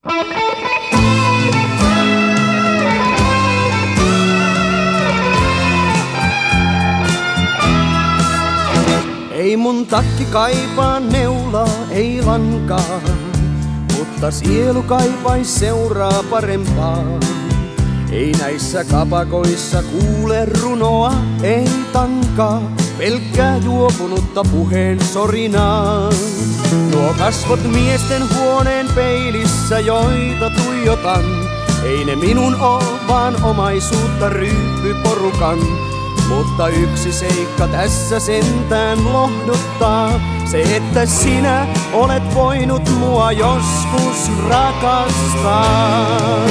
Ei mun takki kaipaa neulaa, ei lankaa, mutta sielu kaipais seuraa parempaa. Ei näissä kapakoissa kuule runoa, ei tankaa, pelkkää juopunutta puheen sorinaa. Nuo kasvot miesten huoneen peilissä, joita tuijotan, ei ne minun oo, vaan omaisuutta ryyppyporukan. Mutta yksi seikka tässä sentään lohduttaa, se että sinä olet voinut mua joskus rakastaa.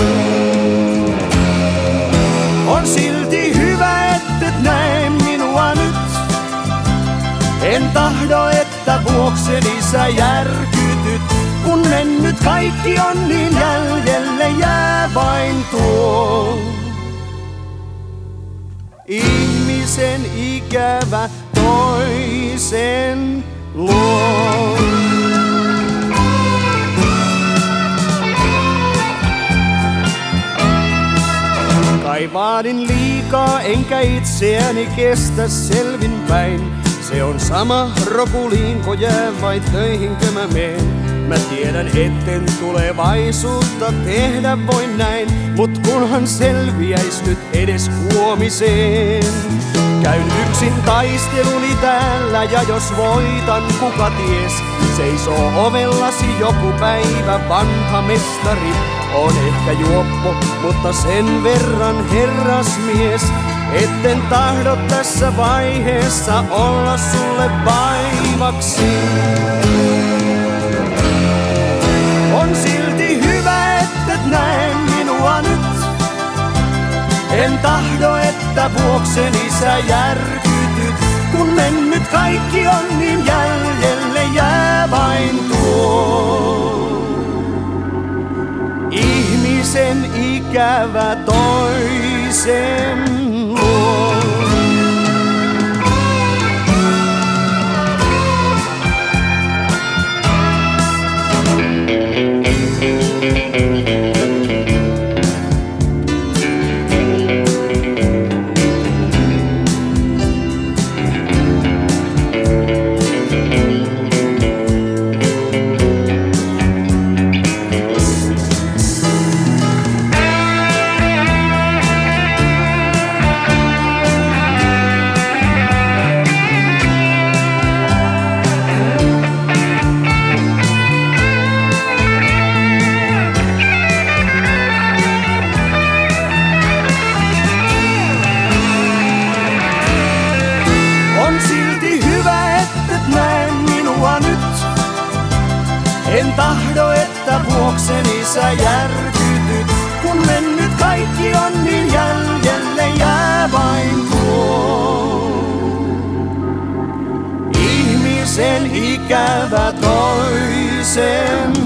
On silti hyvä, ettet näe minua nyt. En tahdo, että vuokseni sä järkytyt. Kun mennyt kaikki on, niin jäljelle jää vain tuo ihmisen ikävä toisen luo. Kai vaadin liikaa, enkä itseäni kestä selvinpäin. Se on sama, rokuliinko jää vai töihinkö mä meen. Mä tiedän, etten tulevaisuutta tehdä voi näin, mut kunhan selviäis nyt edes huomiseen. Käyn yksin taisteluni täällä ja jos voitan, kuka ties, seisoo ovellasi joku päivä vanha mestari. On ehkä juoppo, mutta sen verran herrasmies, etten tahdo tässä vaiheessa olla sulle vaivaksi. On silti hyvä, ettet näe minua nyt. En tahdo, että vuokseni sä järkytyt. Kun mennyt kaikki on, niin jäljelle jää vain tuo ihmisen ikävä toisen luo. En tahdo, että vuokseni sä järkytyt. Kun mennyt kaikki on, niin jäljelle jää vain tuo ihmisen ikävä toisen